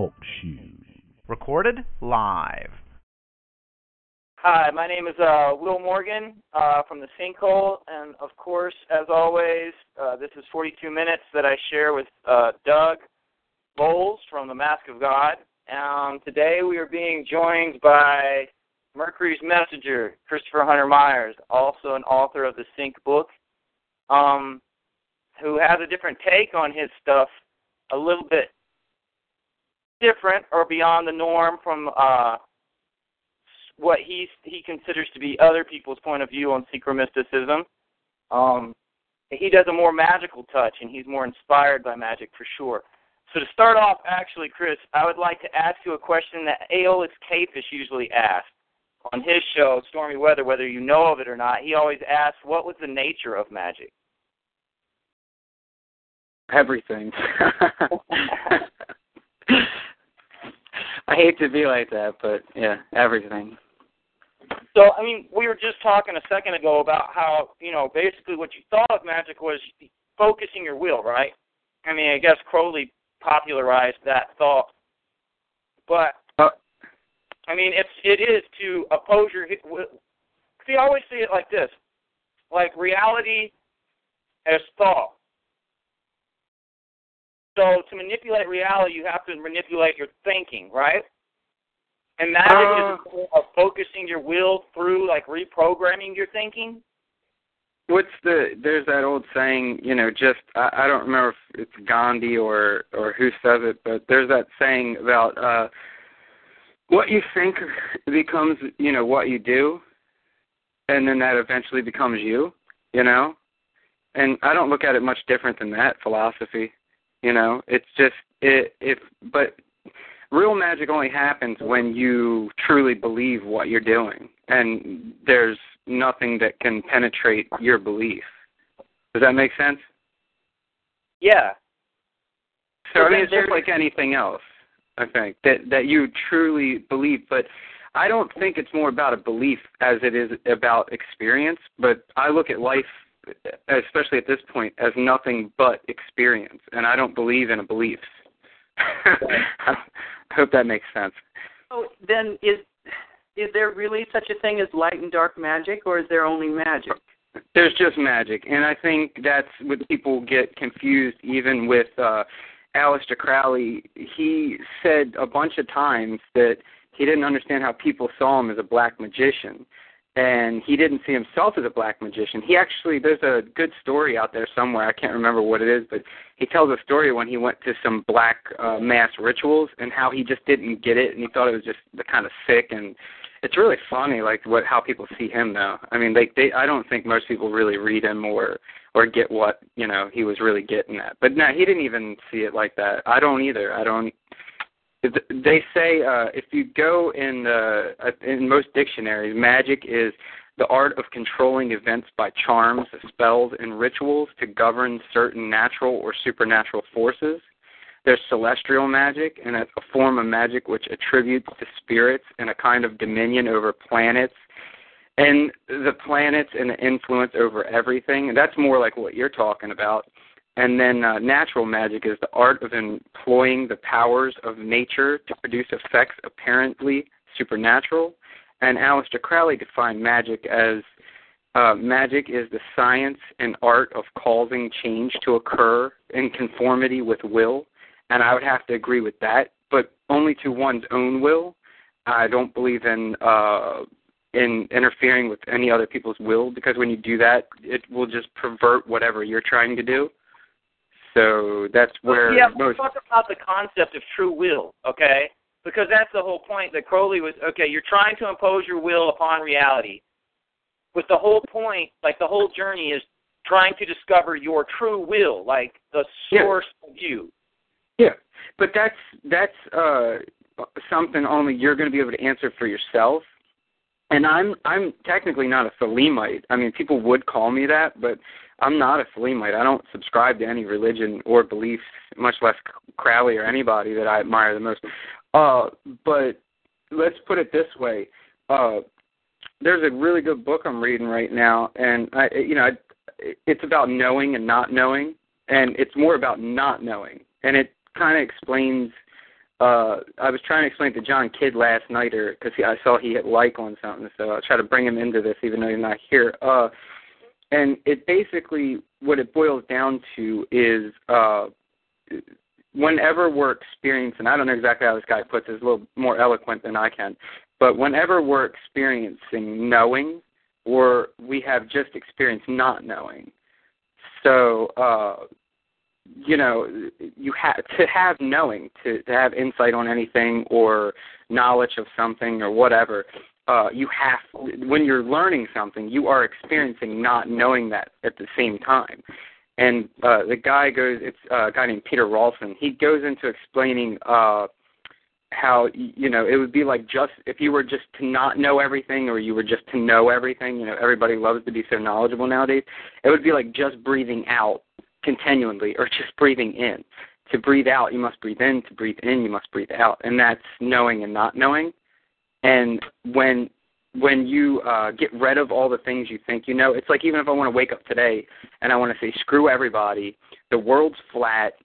Talk Shoes. Recorded live. Hi, my name is Will Morgan from the Sinkhole, and of course, as always, this is 42 Minutes that I share with Doug Bowles from The Mask of God. Today we are being joined by Mercury's Messenger, Christopher Hunter Myers, also an author of the Sync book, who has a different take on his stuff, a little bit different or beyond the norm from what he considers to be other people's point of view on synchromysticism. He does a more magical touch, and he's more inspired by magic for sure. So to start off, actually, Chris, I would like to ask you a question that Aeolus Capish usually asks on his show, Stormy Weather, whether you know of it or not. He always asks, what was the nature of magic? Everything. I hate to be like that, but yeah, everything. So, I mean, we were just talking a second ago about how, basically what you thought of magic was focusing your will, right? I mean, I guess Crowley popularized that thought. But, I mean, it is to oppose your will. See, I always see it like this, like reality as thought. So to manipulate reality, you have to manipulate your thinking, right? And magic is a way of focusing your will through, like, reprogramming your thinking. There's that old saying, I don't remember if it's Gandhi or who says it, but there's that saying about what you think becomes, what you do, and then that eventually becomes you, And I don't look at it much different than that philosophy. It's just but real magic only happens when you truly believe what you're doing, and there's nothing that can penetrate your belief. Does that make sense? Yeah. So I mean, it's just like anything else, I think, that you truly believe, but I don't think it's more about a belief as it is about experience, but I look at life, especially at this point, as nothing but experience, and I don't believe in a belief. I hope that makes sense. So then, is there really such a thing as light and dark magic, or is there only magic? There's just magic, and I think that's what people get confused even with Aleister Crowley. He said a bunch of times that he didn't understand how people saw him as a black magician. And he didn't see himself as a black magician. There's a good story out there somewhere, I can't remember what it is, but he tells a story when he went to some black mass rituals and how he just didn't get it, and he thought it was just kind of sick, and it's really funny, like how people see him now. I mean, I don't think most people really read him or get what, he was really getting at. But no, he didn't even see it like that. I don't either. They say if you go in most dictionaries, magic is the art of controlling events by charms, spells, and rituals to govern certain natural or supernatural forces. There's celestial magic, and it's a form of magic which attributes to spirits and a kind of dominion over planets, and the planets and the influence over everything. And that's more like what you're talking about. And then natural magic is the art of employing the powers of nature to produce effects apparently supernatural. And Aleister Crowley defined magic as magic is the science and art of causing change to occur in conformity with will. And I would have to agree with that, but only to one's own will. I don't believe in interfering with any other people's will, because when you do that, it will just pervert whatever you're trying to do. So that's where let's talk about the concept of true will, okay? Because that's the whole point that Crowley was, okay, you're trying to impose your will upon reality. But the whole point, like the whole journey is trying to discover your true will, like the source of you. Yeah, but that's something only you're going to be able to answer for yourself. And I'm technically not a Thelemite. I mean, people would call me that, but I'm not a Thelemite. I don't subscribe to any religion or beliefs, much less Crowley or anybody that I admire the most. But let's put it this way. There's a really good book I'm reading right now, and it's about knowing and not knowing, and it's more about not knowing. And it kind of explains I was trying to explain to John Kidd last night, because I saw he hit like on something, so I'll try to bring him into this even though he's not here. And it basically, what it boils down to is whenever we're experiencing, I don't know exactly how this guy puts it, it's a little more eloquent than I can, but whenever we're experiencing knowing, or we have just experienced not knowing. So, you have to have knowing, to have insight on anything or knowledge of something or whatever. When you're learning something, you are experiencing not knowing that at the same time. And the guy it's a guy named Peter Rawson. He goes into explaining how, it would be like just if you were just to not know everything or you were just to know everything. Everybody loves to be so knowledgeable nowadays. It would be like just breathing out continually or just breathing in. To breathe out, you must breathe in. To breathe in, you must breathe out. And that's knowing and not knowing. And when you get rid of all the things you think you know, it's like even if I want to wake up today and I want to say, screw everybody, the world's flat,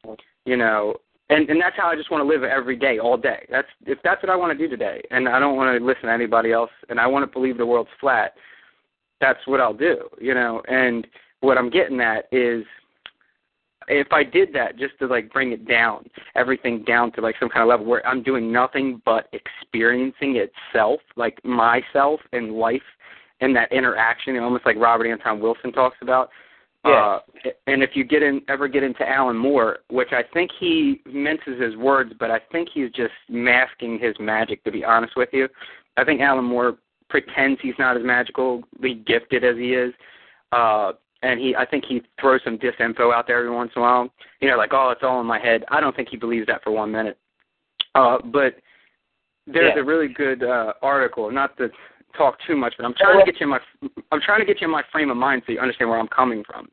and that's how I just want to live every day, all day. If that's what I want to do today, and I don't want to listen to anybody else, and I want to believe the world's flat, that's what I'll do, And what I'm getting at is, if I did that just to bring it down, everything down to some kind of level where I'm doing nothing but experiencing itself, like myself and life and that interaction, almost like Robert Anton Wilson talks about. Yeah. And if you ever get into Alan Moore, which I think he minces his words, but I think he's just masking his magic, to be honest with you. I think Alan Moore pretends he's not as magically gifted as he is. And I think he throws some disinfo out there every once in a while. It's all in my head. I don't think he believes that for 1 minute. But there's a really good article, not to talk too much, but I'm trying to get you in my frame of mind so you understand where I'm coming from.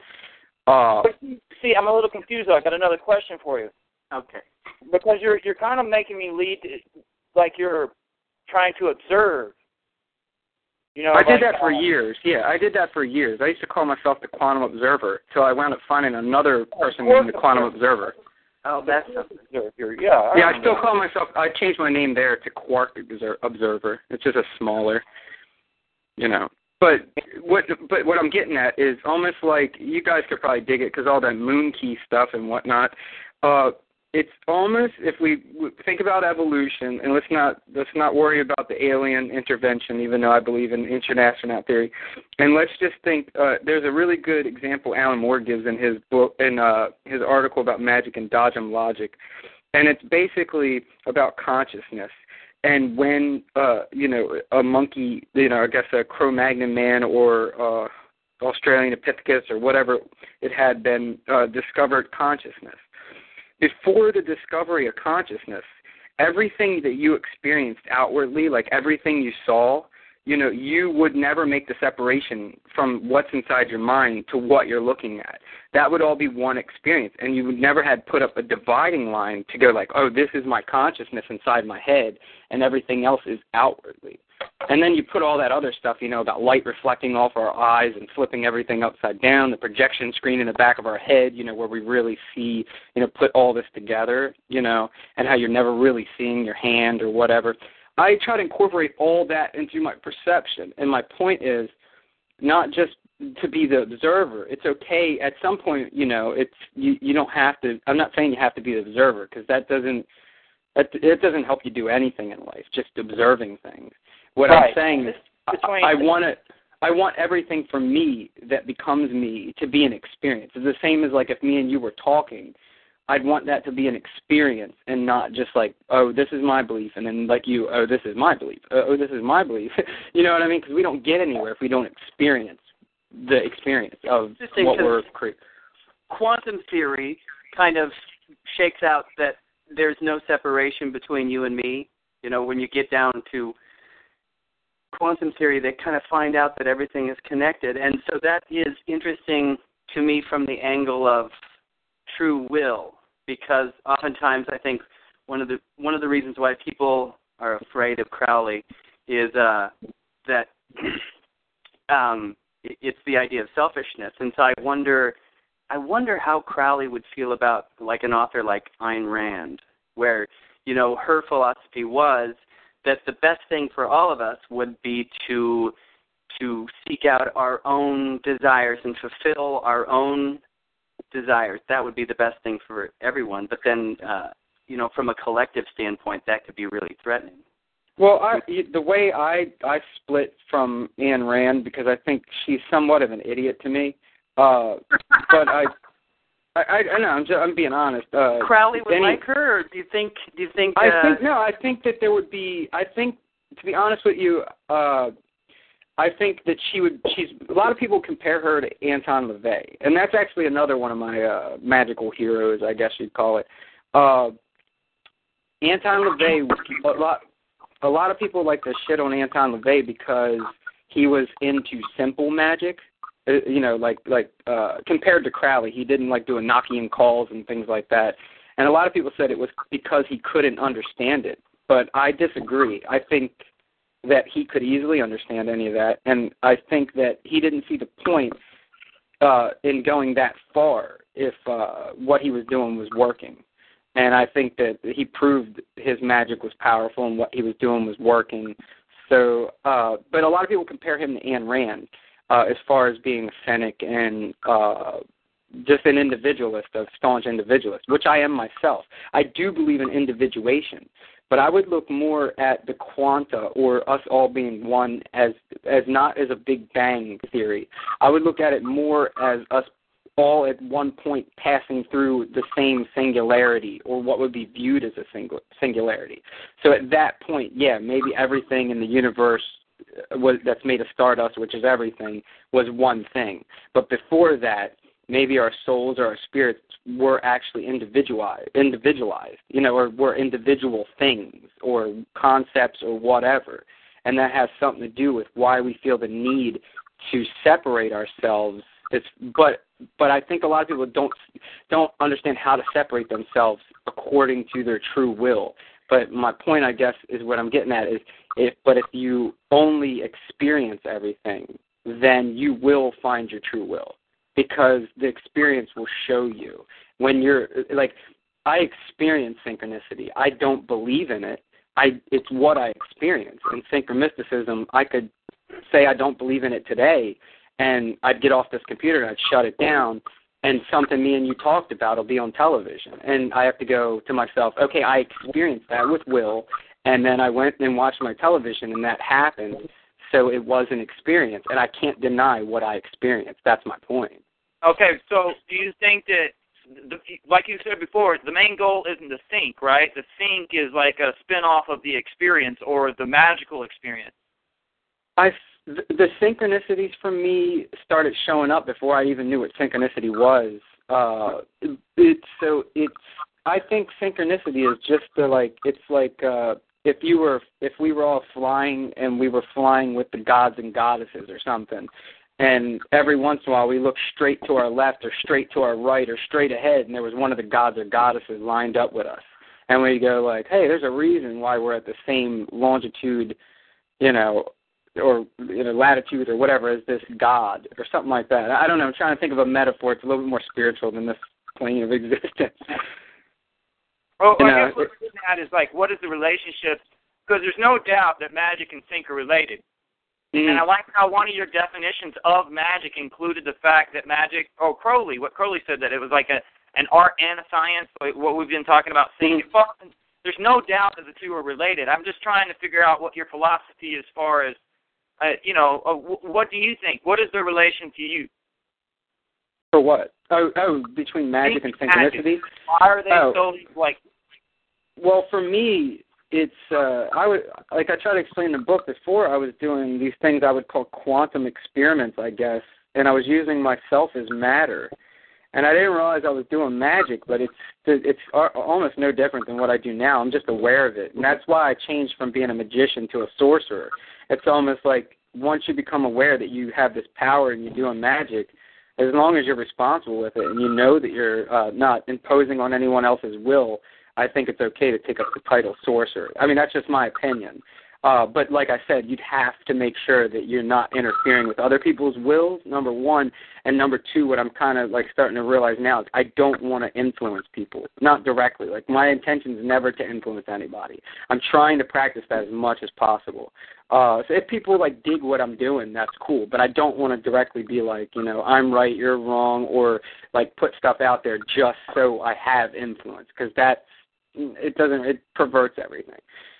See, I'm a little confused though. I got another question for you. Okay. Because you're kind of making me lead like you're trying to observe. I did that for years. Yeah, I did that for years. I used to call myself the Quantum Observer until I wound up finding another person named the Quantum Observer. Oh, that's something. Yeah. I still call myself. I changed my name there to Quark Observer. It's just a smaller, But what I'm getting at is almost like you guys could probably dig it because all that moon key stuff and whatnot. It's almost, if we think about evolution, and let's not worry about the alien intervention, even though I believe in ancient astronaut theory, and let's just think. There's a really good example Alan Moore gives in his book, in his article about magic and dogma logic, and it's basically about consciousness. And when a monkey, I guess a Cro-Magnon man or Australopithecus or whatever it had been, discovered consciousness. Before the discovery of consciousness, everything that you experienced outwardly, like everything you saw, you would never make the separation from what's inside your mind to what you're looking at. That would all be one experience, and you would never had put up a dividing line to go oh, this is my consciousness inside my head, and everything else is outwardly. And then you put all that other stuff, about light reflecting off our eyes and flipping everything upside down, the projection screen in the back of our head, where we really see, put all this together, and how you're never really seeing your hand or whatever. I try to incorporate all that into my perception. And my point is not just to be the observer. It's okay at some point, it's you don't have to. I'm not saying you have to be the observer because it doesn't help you do anything in life, just observing things. What I'm saying is I want everything from me that becomes me to be an experience. It's the same as if me and you were talking. I'd want that to be an experience and not just oh, this is my belief, and then you, oh, this is my belief. Oh, this is my belief. You know what I mean? Because we don't get anywhere if we don't experience the experience of what we're creating. Quantum theory kind of shakes out that there's no separation between you and me. When you get down to quantum theory, they kind of find out that everything is connected. And so that is interesting to me from the angle of true will, because oftentimes I think one of the reasons why people are afraid of Crowley is that it's the idea of selfishness. And so I wonder how Crowley would feel about an author like Ayn Rand, where her philosophy was that the best thing for all of us would be to seek out our own desires and fulfill our own desires. That would be the best thing for everyone. But then, from a collective standpoint, that could be really threatening. Well, the way I split from Ayn Rand, because I think she's somewhat of an idiot to me, but I know I'm being honest. Crowley would like her, or do you think? I think that there would be. I think, to be honest with you, I think that she's. A lot of people compare her to Anton LaVey, and that's actually another one of my magical heroes, I guess you'd call it. Anton LaVey, a lot of people like to shit on Anton LaVey because he was into simple magic. Compared to Crowley, he didn't like doing knocking calls and things like that. And a lot of people said it was because he couldn't understand it. But I disagree. I think that he could easily understand any of that, and I think that he didn't see the point in going that far if what he was doing was working. And I think that he proved his magic was powerful and what he was doing was working. So, but a lot of people compare him to Ayn Rand as far as being a cynic and just an individualist, a staunch individualist, which I am myself. I do believe in individuation, but I would look more at the quanta, or us all being one, as not as a Big Bang theory. I would look at it more as us all at one point passing through the same singularity, or what would be viewed as a singularity. So at that point, yeah, maybe everything in the universe that's made of stardust, which is everything, was one thing. But before that, maybe our souls or our spirits were actually individualized, or were individual things or concepts or whatever. And that has something to do with why we feel the need to separate ourselves. But I think a lot of people don't understand how to separate themselves according to their true will. But my point, I guess, is what I'm getting at is, if you only experience everything, then you will find your true will, because the experience will show you. When you're like, I experience synchronicity. I don't believe in it. It's what I experience. In synchromysticism, I could say I don't believe in it today, and I'd get off this computer and I'd shut it down, and something me and you talked about will be on television. And I have to go to myself, okay, I experienced that with Will, and then I went and watched my television, and that happened, so it was an experience, and I can't deny what I experienced. That's my point. Okay, so do you think that, like you said before, the main goal isn't the sync, right? The sync is like a spin-off of the experience, or the magical experience. The synchronicities for me started showing up before I even knew what synchronicity was. I think synchronicity is just if we were all flying and we were flying with the gods and goddesses or something, and every once in a while we look straight to our left or straight to our right or straight ahead, and there was one of the gods or goddesses lined up with us, and we go like, hey, there's a reason why we're at the same longitude, or latitude or whatever as this god or something like that. I don't know. I'm trying to think of a metaphor. It's a little bit more spiritual than this plane of existence. Well, I guess what we're getting at is like, what is the relationship? Because there's no doubt that magic and sync are related. Mm-hmm. And I like how one of your definitions of magic included the fact that magic, what Crowley said, that it was like an art and a science, like what we've been talking about sync. Mm-hmm. There's no doubt that the two are related. I'm just trying to figure out what your philosophy as far as, what do you think? What is the relation to you? For what? Between magic and synchronicity? Why are they so, like... Well, for me, it's, I tried to explain in the book before, I was doing these things I would call quantum experiments, I guess, and I was using myself as matter. And I didn't realize I was doing magic, but it's almost no different than what I do now. I'm just aware of it. And that's why I changed from being a magician to a sorcerer. It's almost like once you become aware that you have this power and you're doing magic, as long as you're responsible with it and you know that you're not imposing on anyone else's will, I think it's okay to take up the title sorcerer. I mean, that's just my opinion. But like I said, you'd have to make sure that you're not interfering with other people's wills, number one. And number two, what I'm kind of like starting to realize now is I don't want to influence people, not directly. Like my intention is never to influence anybody. I'm trying to practice that as much as possible. So if people like dig what I'm doing, that's cool. But I don't want to directly be like, you know, I'm right, you're wrong, or like put stuff out there just so I have influence, because it perverts everything.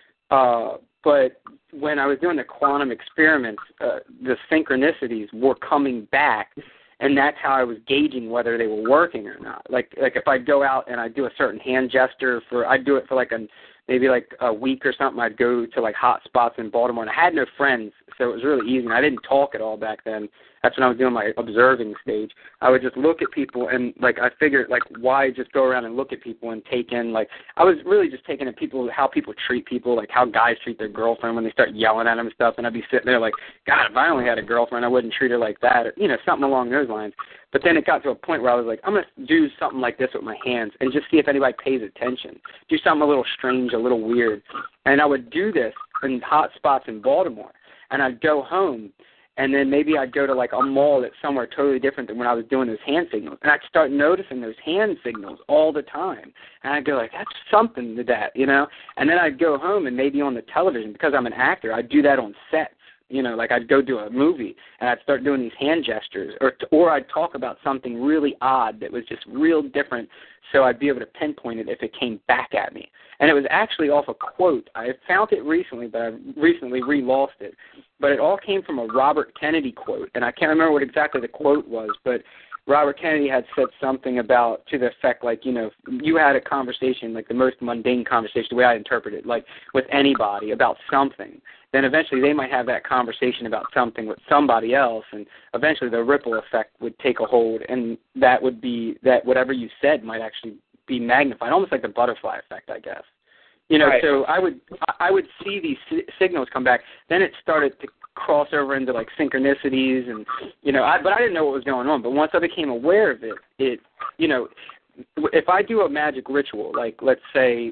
But when I was doing the quantum experiments, the synchronicities were coming back, and that's how I was gauging whether they were working or not. Like if I go out and I do a certain hand gesture I'd do it for maybe a week or something. I'd go to like hot spots in Baltimore, and I had no friends, so it was really easy. And I didn't talk at all back then. That's when I was doing my observing stage. I would just look at people, and like I figured, like, why just go around and look at people and take in, like, I was really just taking in how people treat people, like how guys treat their girlfriend when they start yelling at them and stuff. And I'd be sitting there like, God, if I only had a girlfriend, I wouldn't treat her like that, or, you know, something along those lines. But then it got to a point where I was like, I'm going to do something like this with my hands and just see if anybody pays attention. Do something a little strange, a little weird. And I would do this in hot spots in Baltimore. And I'd go home, and then maybe I'd go to like a mall that's somewhere totally different than when I was doing those hand signals. And I'd start noticing those hand signals all the time. And I'd go like, that's something to that, you know. And then I'd go home, and maybe on the television, because I'm an actor, I'd do that on sets. You know, like I'd go do a movie, and I'd start doing these hand gestures, or I'd talk about something really odd that was just real different, so I'd be able to pinpoint it if it came back at me. And it was actually off a quote. I found it recently, but I recently re-lost it. But it all came from a Robert Kennedy quote, and I can't remember what exactly the quote was, but Robert Kennedy had said something about, to the effect, like, you know, you had a conversation, like the most mundane conversation, the way I interpret it, like with anybody about something, then eventually they might have that conversation about something with somebody else, and eventually the ripple effect would take a hold, and that would be that whatever you said might actually be magnified, almost like the butterfly effect, I guess. You know, right. So I would see these signals come back. Then it started to cross over into like synchronicities, and you know, but I didn't know what was going on. But once I became aware of it, you know, if I do a magic ritual, like let's say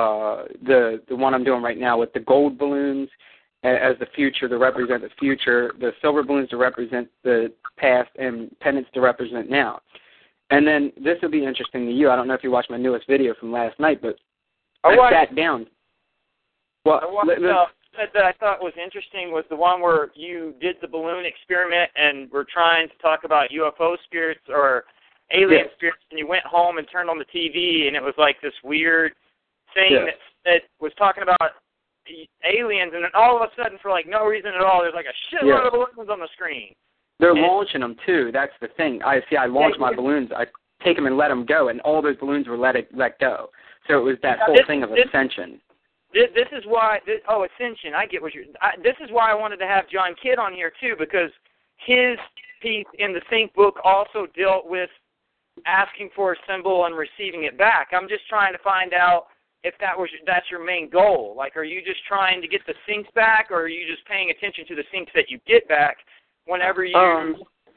the one I'm doing right now with the gold balloons as the future to represent the future, the silver balloons to represent the past, and pendants to represent now. And then this will be interesting to you. I don't know if you watched my newest video from last night, but I sat down. Well, that I thought was interesting was the one where you did the balloon experiment and were trying to talk about UFO spirits or alien spirits, and you went home and turned on the TV, and it was like this weird thing that was talking about aliens, and then all of a sudden, for like no reason at all, there's like a shitload of balloons on the screen. They're launching them too. That's the thing. I launch my balloons. I take them and let them go, and all those balloons were let go. So it was that whole thing of ascension. This is why. Ascension. I get what you're. This is why I wanted to have John Kidd on here too, because his piece in the Think book also dealt with asking for a symbol and receiving it back. I'm just trying to find out if that's your main goal. Like, are you just trying to get the syncs back, or are you just paying attention to the syncs that you get back whenever you?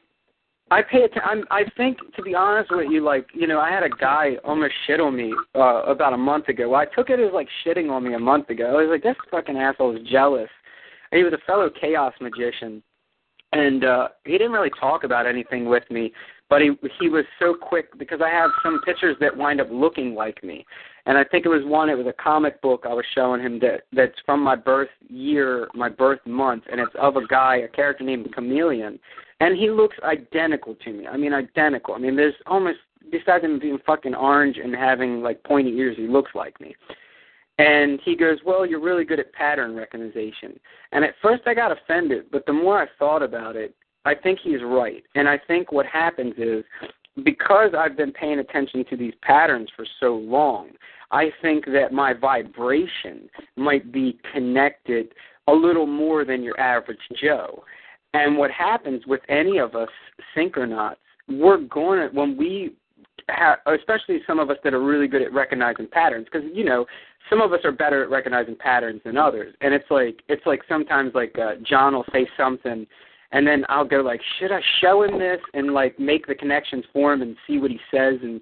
I pay attention. I think, to be honest with you, like, you know, I had a guy almost shit on me about a month ago. Well, I took it as like shitting on me a month ago. I was like, this fucking asshole is jealous. And he was a fellow chaos magician, and he didn't really talk about anything with me, but he was so quick, because I have some pictures that wind up looking like me. And I think it was a comic book I was showing him that's from my birth year, my birth month, and it's of a guy, a character named Chameleon. And he looks identical to me. I mean, identical. I mean, there's almost, besides him being fucking orange and having, like, pointy ears, he looks like me. And he goes, well, you're really good at pattern recognition. And at first I got offended, but the more I thought about it, I think he's right. And I think what happens is, because I've been paying attention to these patterns for so long, I think that my vibration might be connected a little more than your average Joe. And what happens with any of us synchronists, we're going to, when we have, especially some of us that are really good at recognizing patterns, because, you know, some of us are better at recognizing patterns than others. And it's like sometimes like John will say something, and then I'll go like, should I show him this, and like make the connections for him and see what he says, and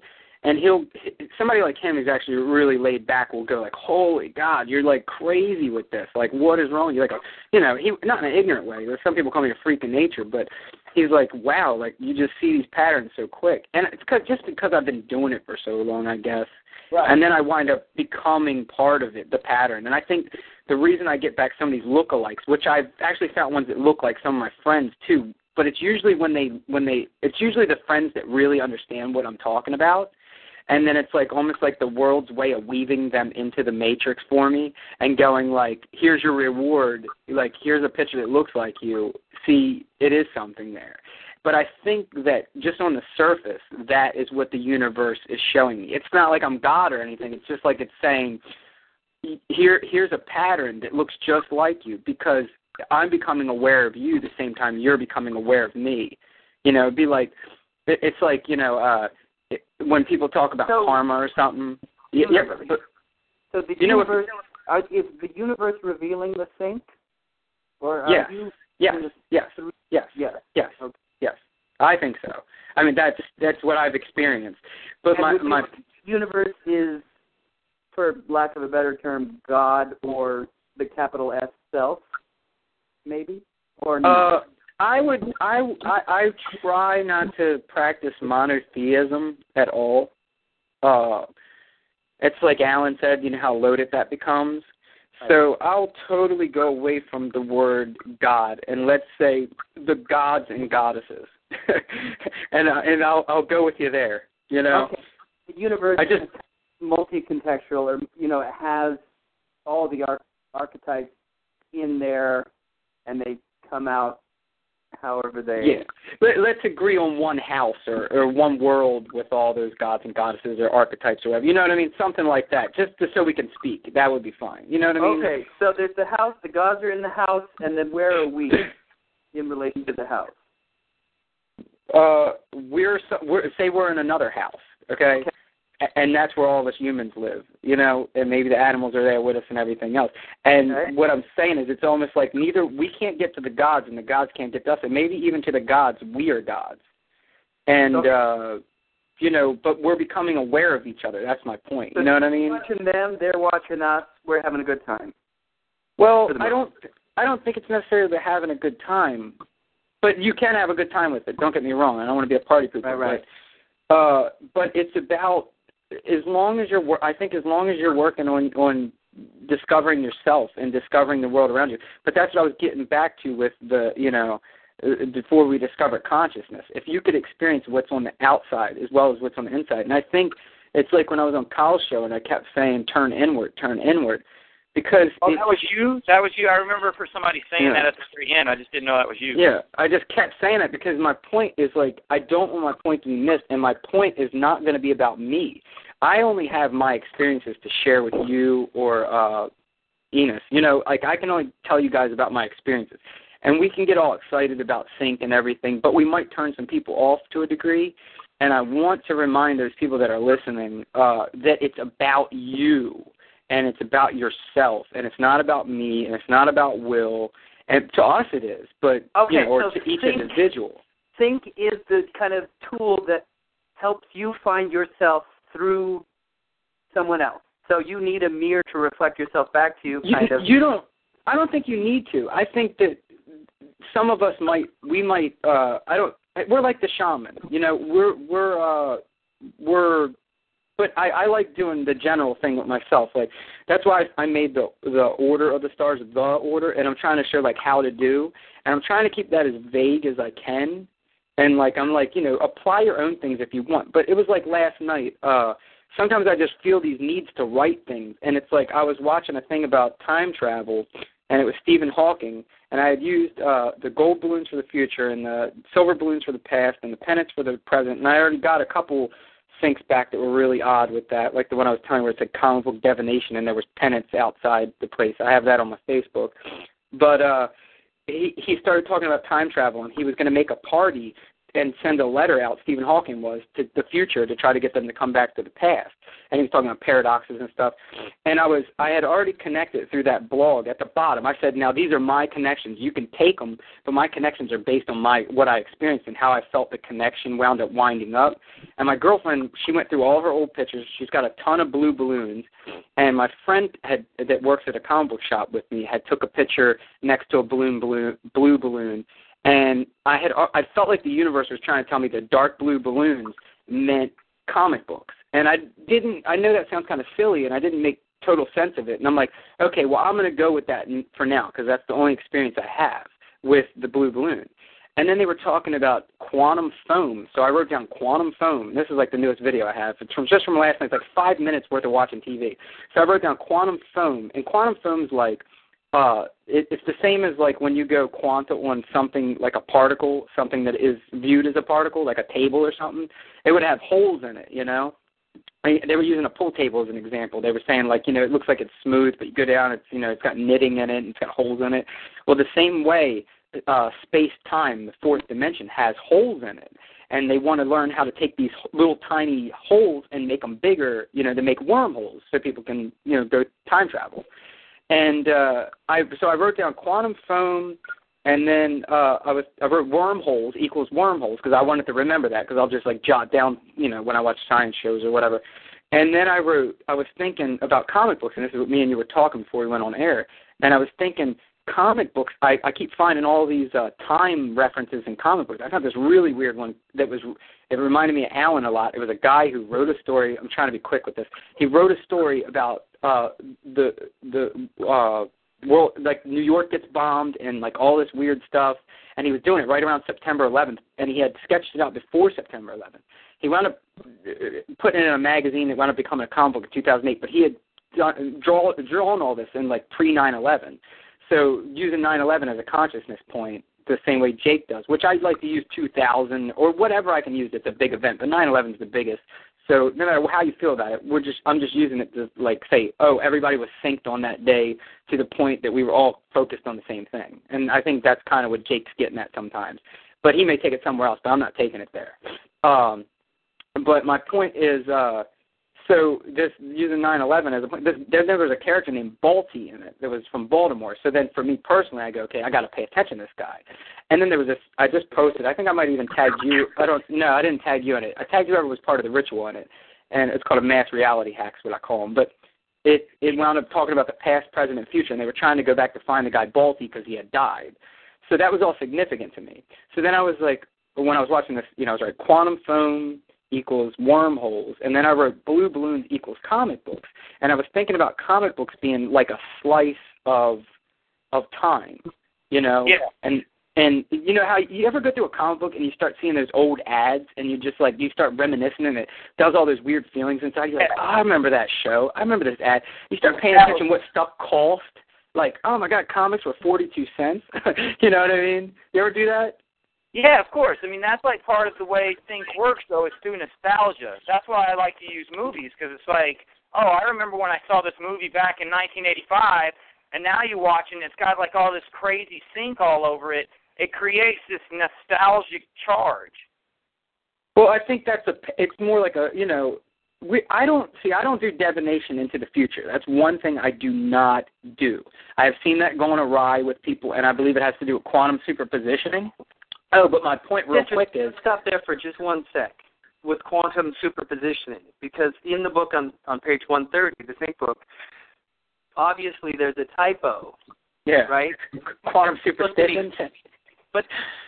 And somebody like him who's actually really laid back will go like, holy God, you're like crazy with this. Like, what is wrong? You're like, he not in an ignorant way. There's some people call me a freak of nature, but he's like, wow, like you just see these patterns so quick. And it's just because I've been doing it for so long, I guess. Right. And then I wind up becoming part of it, the pattern. And I think the reason I get back some of these lookalikes, which I've actually found ones that look like some of my friends too, but it's usually it's usually the friends that really understand what I'm talking about. And then it's like almost like the world's way of weaving them into the matrix for me and going like, here's your reward. Like, here's a picture that looks like you. See, it is something there. But I think that just on the surface, that is what the universe is showing me. It's not like I'm God or anything. It's just like it's saying, here's a pattern that looks just like you because I'm becoming aware of you the same time you're becoming aware of me. It'd be like, it's like, when people talk about karma or something. So the universe, is the universe revealing the sync? Or yes. Yes. Okay. Yes. I think so. I mean, that's what I've experienced. But my universe is, for lack of a better term, God or the capital S self, maybe? Or no? I try not to practice monotheism at all. It's like Alan said, how loaded that becomes. So I'll totally go away from the word God and let's say the gods and goddesses, and I'll go with you there. Okay. The universe is multi-contextual, or it has all the archetypes in there, and they come out however they... Yeah. Let's agree on one house or one world with all those gods and goddesses or archetypes or whatever. You know what I mean? Something like that, just so we can speak. That would be fine. You know what I mean? Okay, so there's the house, the gods are in the house, and then where are we in relation to the house? We're in another house, okay? And that's where all us humans live, and maybe the animals are there with us and everything else. And what I'm saying is it's almost like we can't get to the gods and the gods can't get to us. And maybe even to the gods, we are gods. And, but we're becoming aware of each other. That's my point. You know what I mean? We're watching them, they're watching us, we're having a good time. Well, I don't think it's necessarily having a good time. But you can have a good time with it. Don't get me wrong. I don't want to be a party pooper. Right. But it's about... As long as you're working on discovering yourself and discovering the world around you. But that's what I was getting back to with before we discover consciousness. If you could experience what's on the outside as well as what's on the inside. And I think it's like when I was on Kyle's show and I kept saying, turn inward. Because that was you? That was you? I remember for somebody saying that at the very end. I just didn't know that was you. Yeah, I just kept saying it because my point is like, I don't want my point to be missed, and my point is not going to be about me. I only have my experiences to share with you or Enos. I can only tell you guys about my experiences. And we can get all excited about sync and everything, but we might turn some people off to a degree. And I want to remind those people that are listening that it's about you. And it's about yourself, and it's not about me, and it's not about Will. And to us it is, but or to each individual. Sync is the kind of tool that helps you find yourself through someone else. So you need a mirror to reflect yourself back to you. I don't think you need to. I think that some of us might. We're like the shaman. But I like doing the general thing with myself. Like that's why I made the order of the stars the order, and I'm trying to show like how to do, and I'm trying to keep that as vague as I can. And like I'm like apply your own things if you want. But it was like last night. Sometimes I just feel these needs to write things, and it's like I was watching a thing about time travel, and it was Stephen Hawking, and I had used the gold balloons for the future and the silver balloons for the past and the pennants for the present, and I already got a couple syncs back that were really odd with that, like the one I was telling you where it said comic book divination and there was pennants outside the place. I have that on my Facebook. But he started talking about time travel, and he was going to make a party and send a letter out, Stephen Hawking was, to the future to try to get them to come back to the past. And he was talking about paradoxes and stuff. And I had already connected through that blog at the bottom. I said, now these are my connections. You can take them, but my connections are based on what I experienced and how I felt the connection wound up winding up. And my girlfriend, she went through all of her old pictures. She's got a ton of blue balloons. And my friend that works at a comic book shop with me had took a picture next to a blue balloon. And I felt like the universe was trying to tell me that dark blue balloons meant comic books. And I know that sounds kind of silly, and I didn't make total sense of it. And I'm like, okay, well, I'm going to go with that for now because that's the only experience I have with the blue balloon. And then they were talking about quantum foam. So I wrote down quantum foam. This is like the newest video I have. It's just from last night. It's like 5 minutes worth of watching TV. So I wrote down quantum foam. And quantum foam is like, it's the same as like when you go quanta on something like a particle, something that is viewed as a particle, like a table or something. It would have holes in it, you know. They were using a pool table as an example. They were saying, like, it looks like it's smooth, but you go down, it's got knitting in it, and it's got holes in it. Well, the same way, space-time, the fourth dimension, has holes in it. And they want to learn how to take these little tiny holes and make them bigger, to make wormholes so people can, go time travel. And I wrote down quantum foam, and then I wrote wormholes equals wormholes because I wanted to remember that because I'll just like jot down, when I watch science shows or whatever. And then I was thinking about comic books, and this is what me and you were talking before we went on air. And I was thinking comic books, I keep finding all these time references in comic books. I found this really weird one it reminded me of Alan a lot. It was a guy who wrote a story. I'm trying to be quick with this. He wrote a story about the world, like New York gets bombed and like all this weird stuff, and he was doing it right around September 11th, and he had sketched it out before September 11th. He wound up putting it in a magazine. It wound up becoming a comic book in 2008, but he had drawn all this in like pre-9/11. So using 9/11 as a consciousness point, the same way Jake does, which I like to use 2000 or whatever I can use. It's a big event, but 9/11 is the biggest. So no matter how you feel about it, I'm just using it to like say, oh, everybody was synced on that day to the point that we were all focused on the same thing. And I think that's kind of what Jake's getting at sometimes. But he may take it somewhere else, but I'm not taking it there. But my point is, so this using 9/11 as a point, there was a character named Balti in it that was from Baltimore. So then for me personally, I go, okay, I got to pay attention to this guy. And then there was this, I just posted, I think I might even tag you. I didn't tag you in it. I tagged whoever was part of the ritual in it. And it's called a mass reality hack, is what I call them. But it wound up talking about the past, present, and future. And they were trying to go back to find the guy Balti because he had died. So that was all significant to me. So then I was like, when I was watching this, I was like, quantum foam equals wormholes, and then I wrote blue balloons equals comic books, and I was thinking about comic books being like a slice of time, Yeah. And you know how you ever go through a comic book and you start seeing those old ads and you just like you start reminiscing and it does all those weird feelings inside. You're like, oh, I remember that show. I remember this ad. You start paying attention to what stuff cost. Like, oh my God, comics were 42 cents. You know what I mean? You ever do that? Yeah, of course. I mean, that's like part of the way things work, though, is through nostalgia. That's why I like to use movies, because it's like, oh, I remember when I saw this movie back in 1985, and now you watch it, and it's got like all this crazy sync all over it. It creates this nostalgic charge. Well, I think it's more like I don't do divination into the future. That's one thing I do not do. I have seen that going awry with people, and I believe it has to do with quantum superpositioning. Oh, but my point real quick is... Stop there for just one sec with quantum superpositioning, because in the book on page 130, the Think book, obviously there's a typo. Yeah. Right? Quantum superstition. But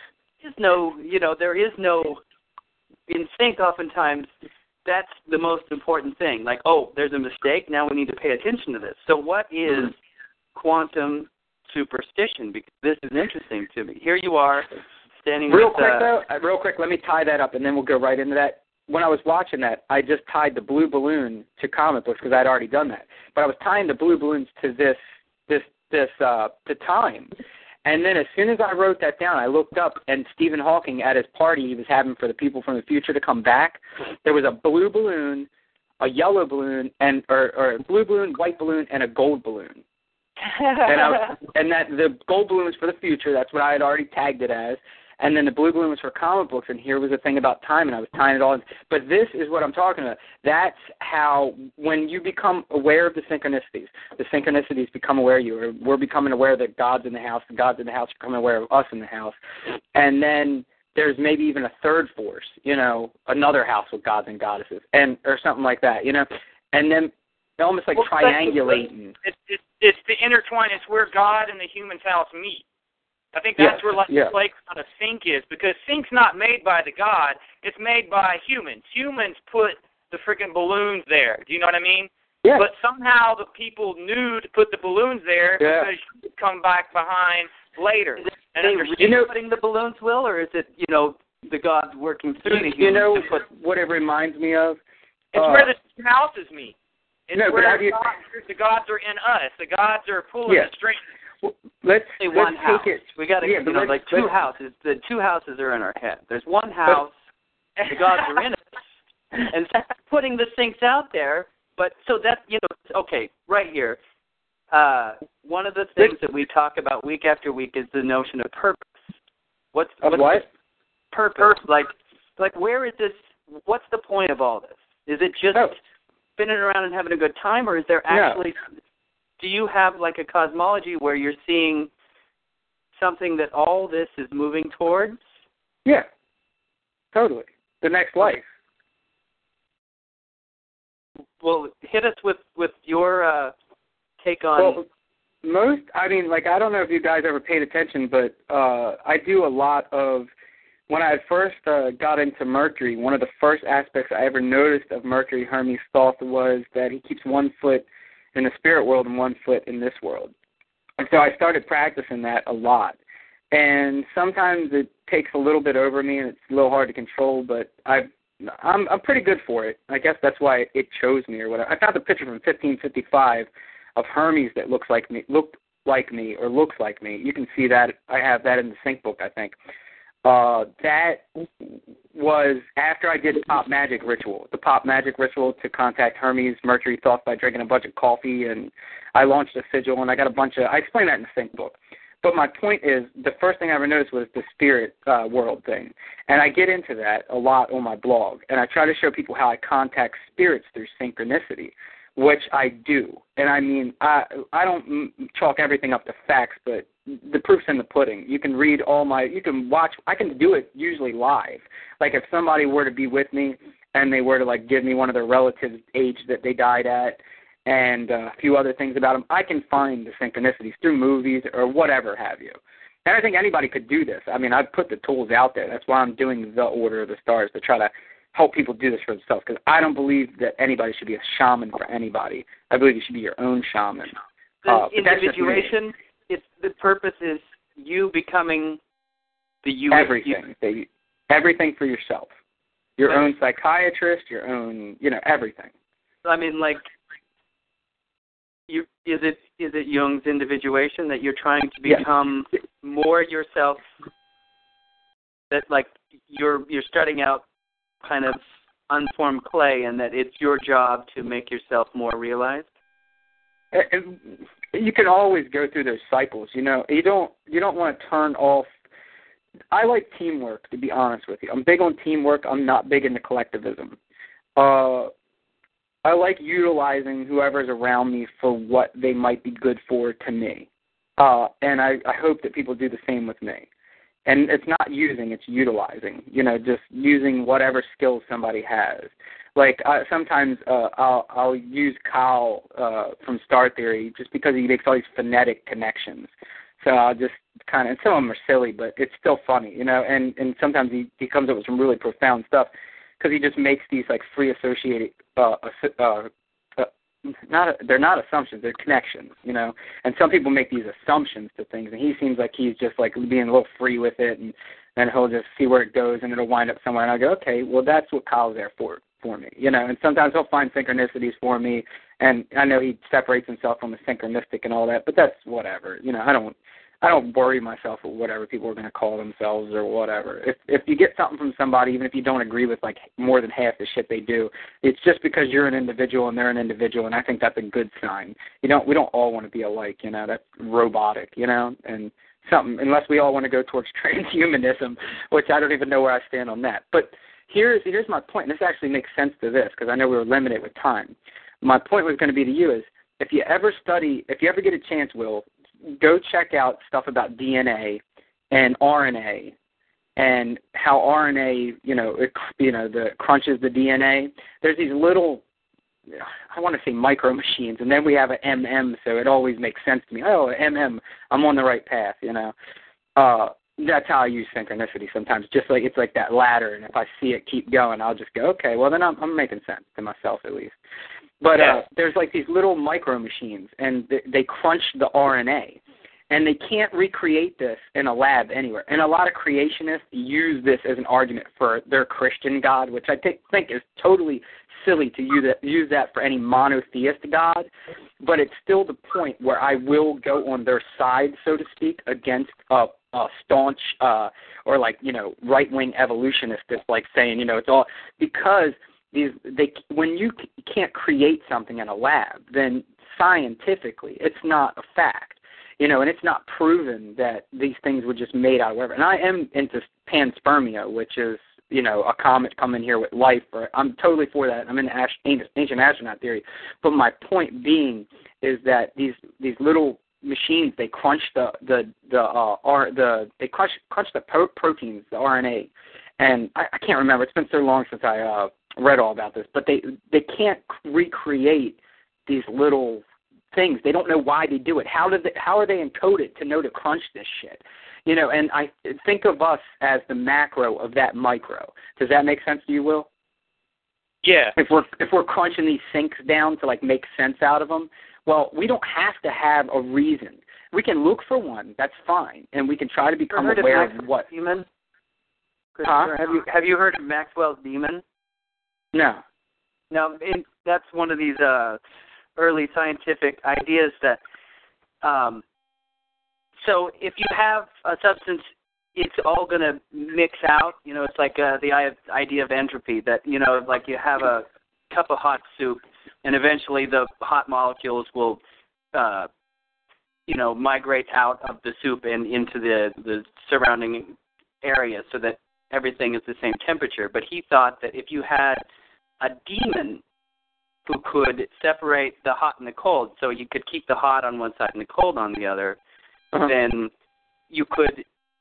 there is no... In sync, oftentimes, that's the most important thing. Like, oh, there's a mistake, now we need to pay attention to this. So what is quantum superstition? Because this is interesting to me. Here you are... Real quick, let me tie that up, and then we'll go right into that. When I was watching that, I just tied the blue balloon to comic books because I'd already done that. But I was tying the blue balloons to to time. And then as soon as I wrote that down, I looked up, and Stephen Hawking, at his party he was having for the people from the future to come back, there was a blue balloon, a yellow balloon, or a blue balloon, white balloon, and a gold balloon. And that the gold balloon is for the future. That's what I had already tagged it as. And then the blue balloon was for comic books, and here was a thing about time, and I was tying it all in. But this is what I'm talking about. That's how, when you become aware of the synchronicities become aware of you, or we're becoming aware that God's in the house, the gods in the house are becoming aware of us in the house. And then there's maybe even a third force, another house with gods and goddesses, or something like that, And then almost like triangulating. It's the intertwine. It's where God and the human's house meet. I think that's where the place on a sync is, because sync's not made by the God. It's made by humans. Humans put the freaking balloons there. Do you know what I mean? Yeah. But somehow the people knew to put the balloons there because you could come back behind later. Are they really putting the balloons, Will, or is it, the gods working through the humans? What it reminds me of? It's where the two houses meet. It's where the gods are in us. The gods are pulling the strings. Well, let's house. take it. We got to, two houses. The two houses are in our head. There's one house. The gods are in it, and putting the syncs out there. But so that okay, right here. One of the things that we talk about week after week is the notion of purpose. What's purpose? Like where is this? What's the point of all this? Is it just spinning around and having a good time, or is there actually? No. Do you have like a cosmology where you're seeing something that all this is moving towards? Yeah, totally. The next life. Well, hit us with your take on. Well, I don't know if you guys ever paid attention, but I do a lot of. When I first got into Mercury, one of the first aspects I ever noticed of Mercury Hermes Thoth was that he keeps one foot in the spirit world and one foot in this world. And so I started practicing that a lot. And sometimes it takes a little bit over me and it's a little hard to control, but I'm pretty good for it. I guess that's why it chose me or whatever. I found a picture from 1555 of Hermes that looked like me. You can see that. I have that in the sync book, I think. That was after I did the Pop Magic ritual to contact Hermes Mercury Thoth by drinking a bunch of coffee, and I launched a sigil, and I got I explained that in the sync book. But my point is, the first thing I ever noticed was the spirit world thing, and I get into that a lot on my blog, and I try to show people how I contact spirits through synchronicity, which I do. And I don't chalk everything up to facts, but the proof's in the pudding. You can read you can watch, I can do it usually live. Like if somebody were to be with me and they were to give me one of their relatives' age that they died at and a few other things about them, I can find the synchronicities through movies or whatever have you. And I think anybody could do this. I've put the tools out there. That's why I'm doing the Order of the Stars, to try to help people do this for themselves, because I don't believe that anybody should be a shaman for anybody. I believe you should be your own shaman. Individuation, the purpose is you becoming the you. Everything for yourself. Your own psychiatrist, your own, everything. Is it Jung's individuation that you're trying to become more yourself? That you're starting out kind of unformed clay, and that it's your job to make yourself more realized? You can always go through those cycles. You don't want to turn off. I like teamwork, to be honest with you. I'm big on teamwork. I'm not big into collectivism. I like utilizing whoever's around me for what they might be good for to me. And I hope that people do the same with me. And it's not using, it's utilizing, just using whatever skills somebody has. Sometimes I'll use Kyle from Star Theory just because he makes all these phonetic connections. So I'll just kind of, and some of them are silly, but it's still funny, and sometimes he comes up with some really profound stuff because he just makes these free associated, they're not assumptions, they're connections, and some people make these assumptions to things, and he seems like he's just being a little free with it, and then he'll just see where it goes, and it'll wind up somewhere, and I go, okay, well, that's what Kyle's there for me, and sometimes he'll find synchronicities for me, and I know he separates himself from the synchronistic and all that, but that's whatever, I don't worry myself with whatever people are going to call themselves or whatever. If you get something from somebody, even if you don't agree with more than half the shit they do, it's just because you're an individual and they're an individual, and I think that's a good sign. We don't all want to be alike, that's robotic, and something, unless we all want to go towards transhumanism, which I don't even know where I stand on that. But here's my point, and this actually makes sense to this, because I know we were limited with time. My point was going to be to you is, if you ever get a chance, Will, go check out stuff about DNA and RNA and how RNA, that crunches the DNA. There's these little, I want to say micro machines, and then we have an so it always makes sense to me. Oh, I'm on the right path, That's how I use synchronicity sometimes. Just like it's like that ladder, and if I see it keep going, I'll just go, okay, well then I'm making sense to myself at least. But there's like these little micro machines, and they crunch the RNA, and they can't recreate this in a lab anywhere. And a lot of creationists use this as an argument for their Christian God, which I think is totally silly to use that for any monotheist God. But it's still the point where I will go on their side, so to speak, against a staunch or right-wing evolutionist that's like saying, it's all because when you can't create something in a lab, then scientifically it's not a fact. And it's not proven that these things were just made out of whatever. And I am into panspermia, which is, a comet coming here with life. I'm totally for that. I'm in ancient astronaut theory. But my point being is that these little machines, they crunch they crunch the proteins, the RNA. And I can't remember. It's been so long since I read all about this. But they can't recreate these little things. They don't know why they do it. How are they encoded to know to crunch this shit? And I think of us as the macro of that micro. Does that make sense to you, Will? Yeah. If we're crunching these sinks down to make sense out of them, well, we don't have to have a reason. We can look for one. That's fine, and we can try to become aware of what. Demon? Huh? Have you heard of Maxwell's demon? No. No, that's one of these early scientific ideas that. So if you have a substance, it's all going to mix out. It's like the idea of entropy that, like you have a cup of hot soup, and eventually the hot molecules will, migrate out of the soup and into the surrounding area so that everything is the same temperature. But he thought that if you had a demon who could separate the hot and the cold, so you could keep the hot on one side and the cold on the other, then you could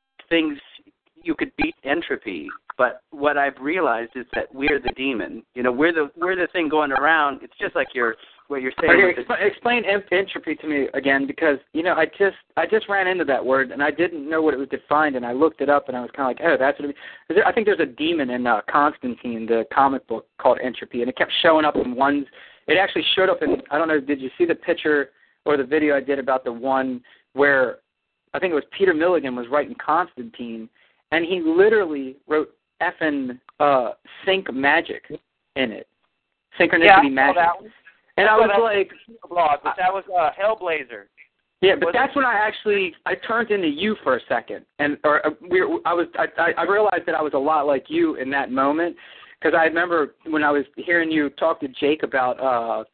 beat entropy. But what I've realized is that we're the demon. We're the thing going around. It's just like what you're saying. Okay, explain entropy to me again, because I just ran into that word and I didn't know what it was defined, and I looked it up and I was kind of like, oh, that's what it means. I think there's a demon in Constantine, the comic book, called Entropy, and it kept showing up in ones. It actually showed up in, I don't know, did you see the picture or the video I did about the one where I think it was Peter Milligan was writing Constantine, and he literally wrote effing sync magic in it. Synchronicity magic. And I was like, blog, but that was Hellblazer. Yeah, but that's when I turned into you for a second, and I realized that I was a lot like you in that moment, because I remember when I was hearing you talk to Jake about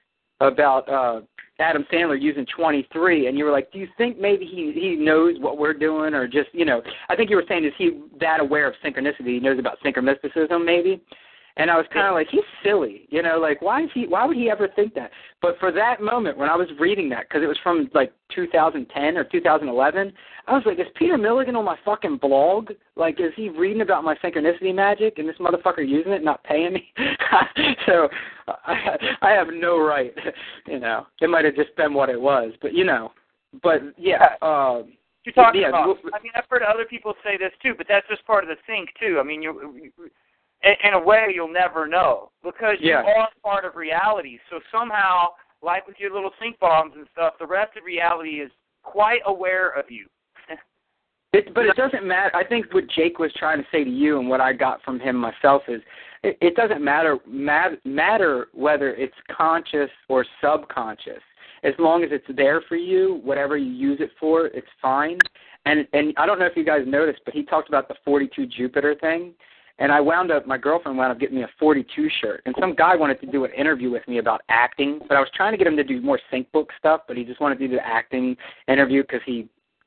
Adam Sandler using 23, and you were like, do you think maybe he knows what we're doing, or just, I think you were saying, is he that aware of synchronicity? He knows about synchromysticism, maybe? And I was kind of like, he's silly, why would he ever think that? But for that moment, when I was reading that, because it was from 2010 or 2011, I was like, is Peter Milligan on my fucking blog? Is he reading about my synchronicity magic and this motherfucker using it and not paying me? So I have no right, It might have just been what it was, but but yeah. You're talking about. I mean, I've heard other people say this too, but that's just part of the sync too. I mean, in a way, you'll never know because you are part of reality. So somehow, like with your little sync bombs and stuff, the rest of reality is quite aware of you. But it doesn't matter. I think what Jake was trying to say to you and what I got from him myself is it doesn't matter whether it's conscious or subconscious. As long as it's there for you, whatever you use it for, it's fine. And I don't know if you guys noticed, but he talked about the 42 Jupiter thing. And my girlfriend wound up getting me a 42 shirt. And some guy wanted to do an interview with me about acting, but I was trying to get him to do more sync book stuff, but he just wanted to do the acting interview because he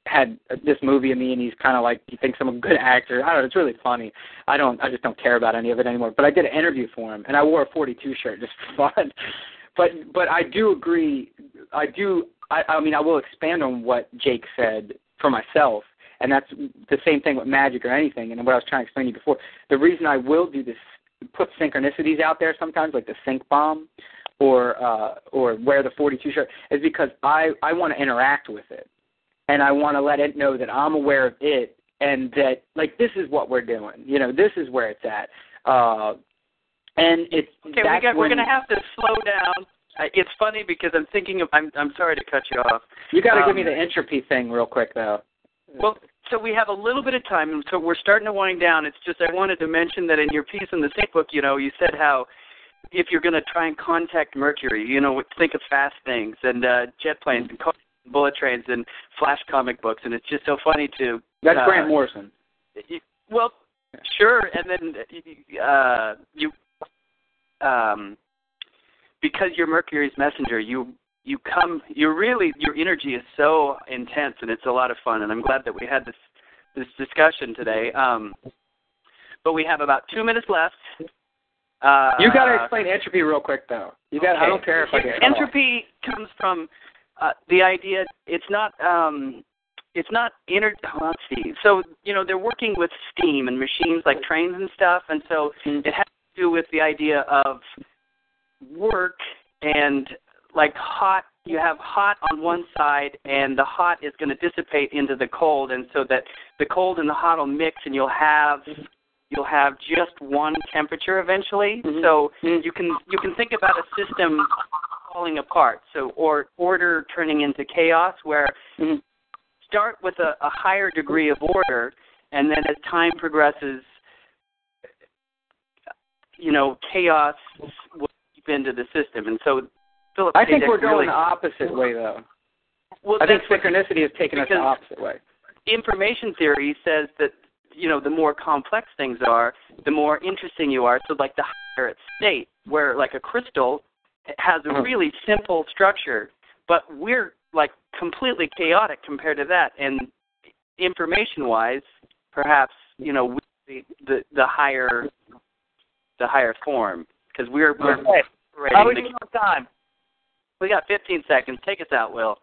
had this movie of me, and he's kind of like, he thinks I'm a good actor. I don't know. It's really funny. I just don't care about any of it anymore. But I did an interview for him, and I wore a 42 shirt just for fun. But I do agree. I mean, I will expand on what Jake said for myself, and that's the same thing with magic or anything. And what I was trying to explain to you before, the reason I will do this, put synchronicities out there sometimes, like the sync bomb, or wear the 42 shirt, is because I want to interact with it, and I want to let it know that I'm aware of it, and that, like, this is what we're doing. You know, this is where it's at. And it's okay. We're going to have to slow down. It's funny because I'm thinking of. I'm sorry to cut you off. You got to give me the entropy thing real quick, though. Well, so we have a little bit of time, and so we're starting to wind down. It's just I wanted to mention that in your piece in the Sync book, you know, you said how if you're going to try and contact Mercury, you know, think of fast things and jet planes and bullet trains and Flash comic books, and it's just so funny to. That's Grant Morrison. Well, sure, and then you. Because you're Mercury's messenger, your energy is so intense, and it's a lot of fun, and I'm glad that we had this discussion today. But we have about 2 minutes left. You got to explain entropy real quick, though. You got. Okay. I don't care if I get entropy comes from the idea. It's not let's see. So, you know, they're working with steam and machines like trains and stuff, and so it has to do with the idea of work and like hot. You have hot on one side, and the hot is going to dissipate into the cold, and so that the cold and the hot will mix, and you'll have just one temperature eventually. Mm-hmm. So you can think about a system falling apart. So or order turning into chaos, where start with a higher degree of order, and then as time progresses, you know, chaos will seep into the system. And so Philip, I think we're going the opposite way, though. Well, I think synchronicity has taken us the opposite way. Information theory says that, you know, the more complex things are, the more interesting you are. So like the higher its state, where like a crystal has a really simple structure, but we're like completely chaotic compared to that. And information-wise, perhaps, you know, the higher form, because we're okay. How are we doing on time? We got 15 seconds. Take us out, Will.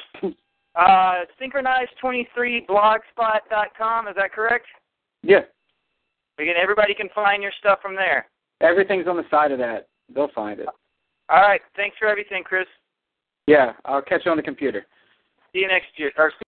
Synchronized23blogspot.com, is that correct? Yeah. Everybody can find your stuff from there. Everything's on the side of that. They'll find it. All right. Thanks for everything, Chris. Yeah, I'll catch you on the computer. See you next year. Or